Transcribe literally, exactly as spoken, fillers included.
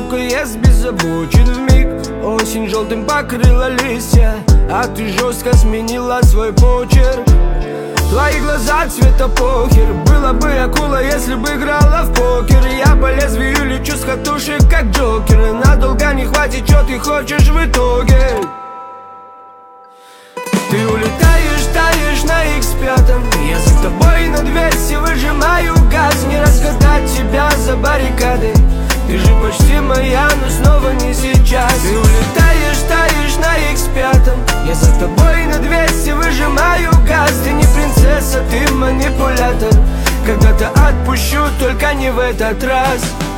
сука, ест беззаботен вмиг. Осень желтым покрыла листья, а ты жестко сменила свой почерк. Твои глаза цвета похер. Была бы акула, если бы играла в покер. Я по лезвию лечу с катушек, как Джокер. И надолго не хватит, что ты хочешь в итоге. Ты улетаешь, таешь на икс пять. Я за тобой на двести выжимаю газ. Не разгадать тебя за баррикадой. Ты же почти моя, но снова не сейчас. Ты улетаешь, таешь на икс пять. Я за тобой на двести выжимаю газ. Ты не принцесса, ты манипулятор. Когда-то отпущу, только не в этот раз.